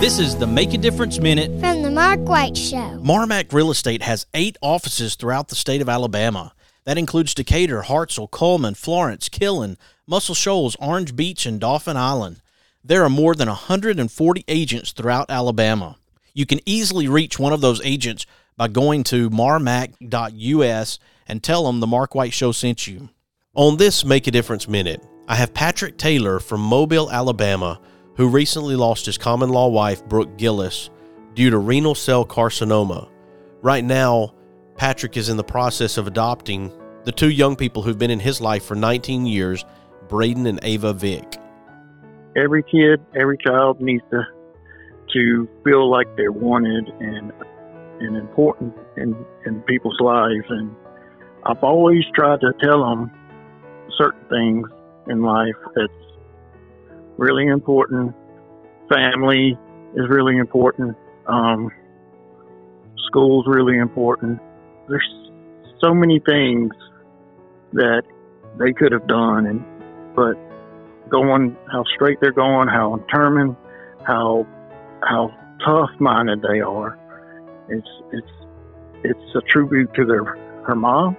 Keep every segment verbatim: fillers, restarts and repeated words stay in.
This is the Make a Difference Minute from the Mark White Show. Marmac Real Estate has eight offices throughout the state of Alabama. That includes Decatur, Hartselle, Coleman, Florence, Killen, Muscle Shoals, Orange Beach, and Dauphin Island. There are more than one hundred forty agents throughout Alabama. You can easily reach one of those agents by going to marmac dot U S and tell them the Mark White Show sent you. On this Make a Difference Minute, I have Patrick Taylor from Mobile, Alabama, who recently lost his common-law wife, Brooke Gillis, due to renal cell carcinoma. Right now, Patrick is in the process of adopting the two young people who've been in his life for nineteen years, Braden and Ava Vick. Every kid, every child needs to to feel like they're wanted and and important in, in people's lives. And I've always tried to tell them certain things in life that's really important. Family is really important. Um, school's really important. There's so many things that they could have done, and but going how straight they're going, how determined, how how tough-minded they are. It's it's it's a tribute to their her mom,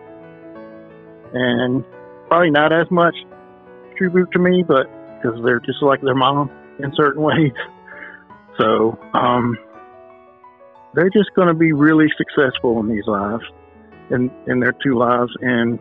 and probably not as much tribute to me, but because they're just like their mom in certain ways. So um, they're just going to be really successful in these lives, in in their two lives, and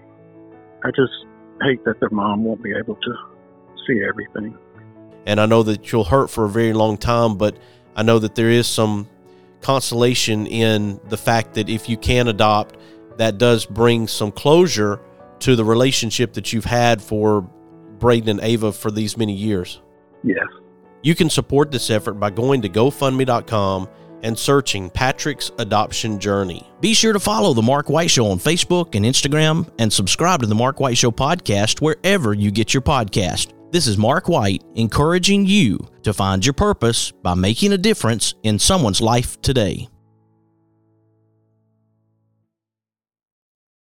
I just hate that their mom won't be able to see everything. And I know that you'll hurt for a very long time, but I know that there is some consolation in the fact that if you can adopt, that does bring some closure to the relationship that you've had for Braden and Ava for these many years. Yes. You can support this effort by going to go fund me dot com and searching Patrick's Adoption Journey. Be sure to follow The Mark White Show on Facebook and Instagram, and subscribe to The Mark White Show podcast wherever you get your podcast. This is Mark White encouraging you to find your purpose by making a difference in someone's life today.